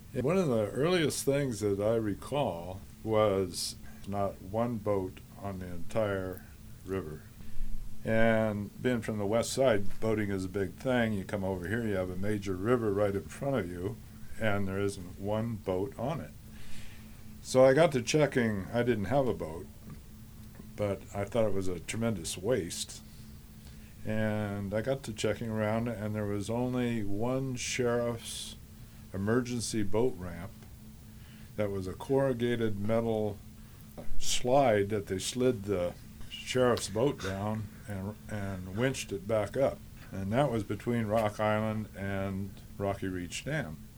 One of the earliest things that I recall was not one boat on the entire river. And being from the west side, boating is a big thing. You come over here, you have a major river right in front of you, and there isn't one boat on it. So I got to checking. I didn't have a boat, but I thought it was a tremendous waste. And I got to checking around, and there was only one sheriff's emergency boat ramp that was a corrugated metal slide that they slid the sheriff's boat down and winched it back up. And that was between Rock Island and Rocky Reach Dam.